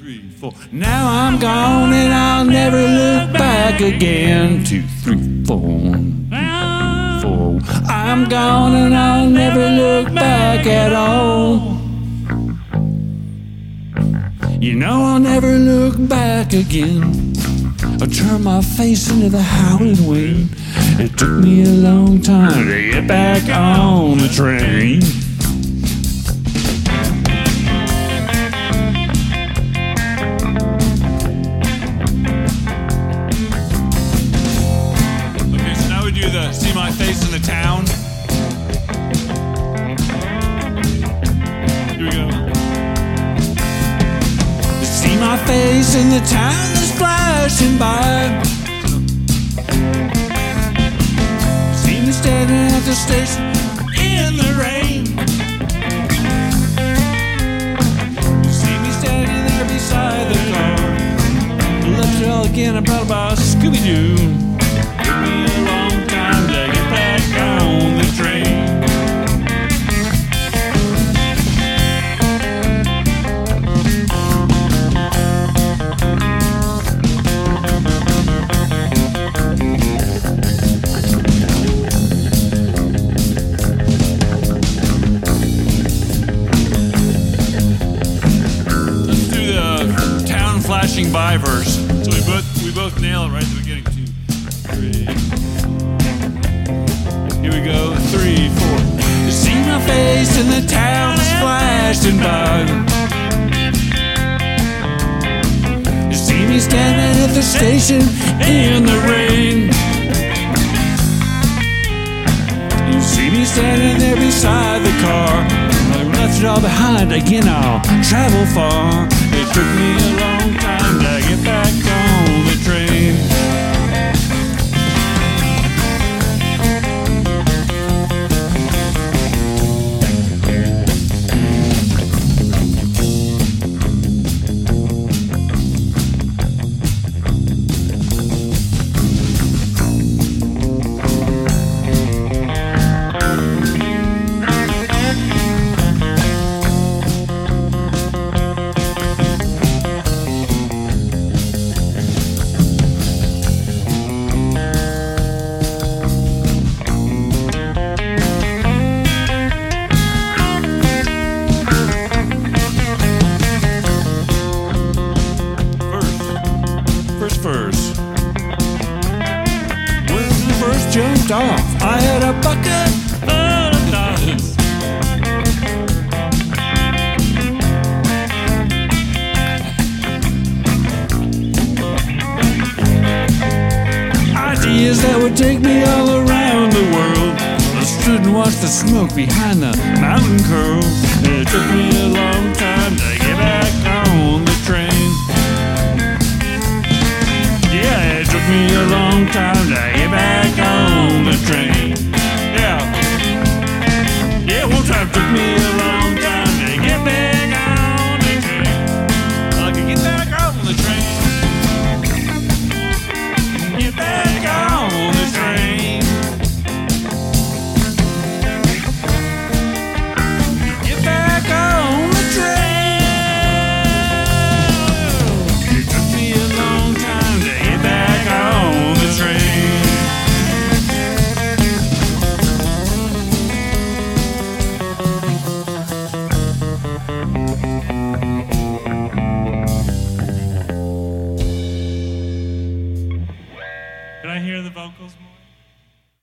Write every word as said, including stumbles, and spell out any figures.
three, four. Now I'm gone and I'll never look back again. Two, three, four. Four. I'm gone and I'll never look back at all. You know I'll never look back again. I turned my face into the howling wind. It took me a long time to get back on the train. Okay, so now we do the see my face in the town. Here we go. See my face in the town that's flashing by. See me standing at the station in the rain. You see me standing there beside the car. Left it all again, I'm proud about Scooby-Doo. Took me a long time to get back on the train. Flashing by verse. So we both we both nail it right at the beginning. Two, three. Here we go. Three, four. You see my face in the town that's flashing by. You see me standing at the station in the rain. You see me standing there beside the car. I left it all behind, again I'll travel far. It took me a long time to get back on the train. First. When the first jumped off, I had a bucket full of dollars. Ideas that would take me all around the world. I stood and watched the smoke behind the mountain curl. It took me a long time to get back on the train. Yeah, it took me a long time to get back on the train. Yeah. Yeah, one time took me a long time to get back on the train. I could get back on the train. Get back on the train. Get back on the train. It took me a long time to get back on the train. Can I hear the vocals more?